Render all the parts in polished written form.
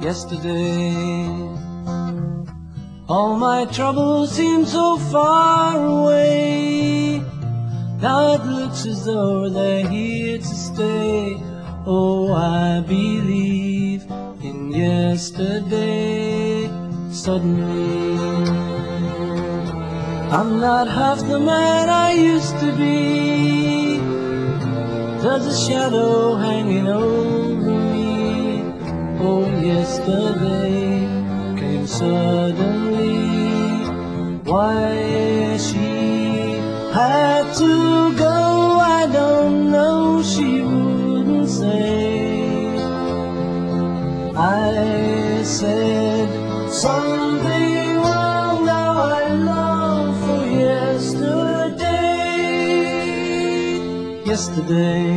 yesterday. All my troubles seem so far away. Now it looks as though they're here to stay. Oh, I believe in yesterday. Suddenly I'm not half the man I used to be. There's a shadow hanging over me. Oh, yesterday came suddenly. Why she had to go, I don't know, she wouldn't say. I said something wrong, now I long for yesterday. Yesterday,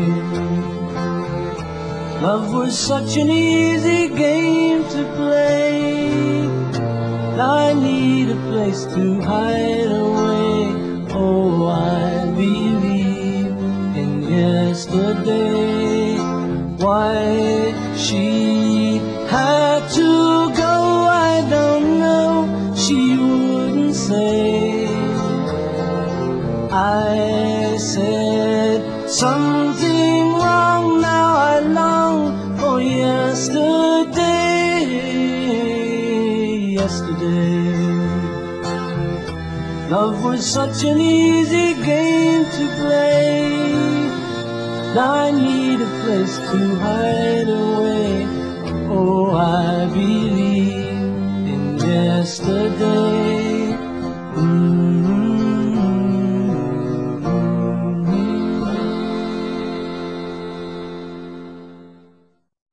love was such an easy game to play. Now I need a place to hide away. Oh, I believe in yesterday. Why she had to go, I don't know, she wouldn't say. I said something wrong, now I long for yesterday. Yesterday, love was such an easy game to play. Now I need a place to hide away. Oh, I believe in yesterday.